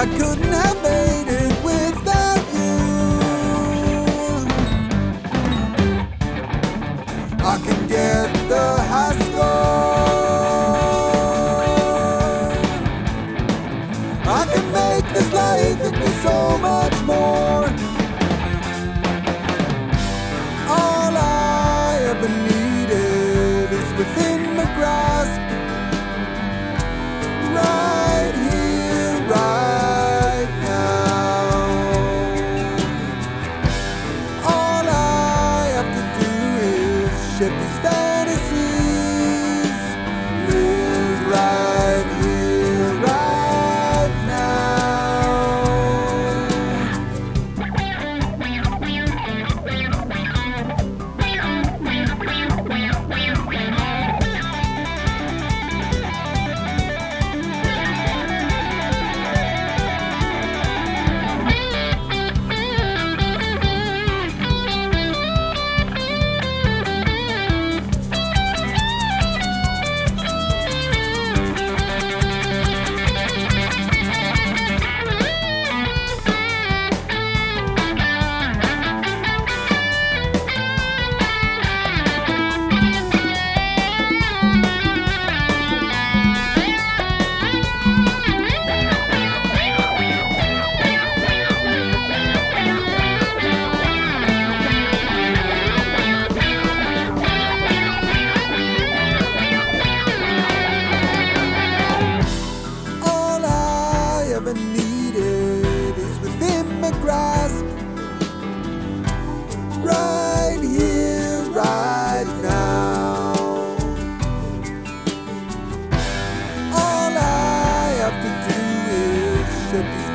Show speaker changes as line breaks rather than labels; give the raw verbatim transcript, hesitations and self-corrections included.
I couldn't have made it without you. I can get the high score, I can make this life into so much more. All I ever needed is within my grasp, right here, right now. All I have to do is shed these fantasies, live right here, right now. Ever needed is within my grasp, right here, right now. All I have to do is shed these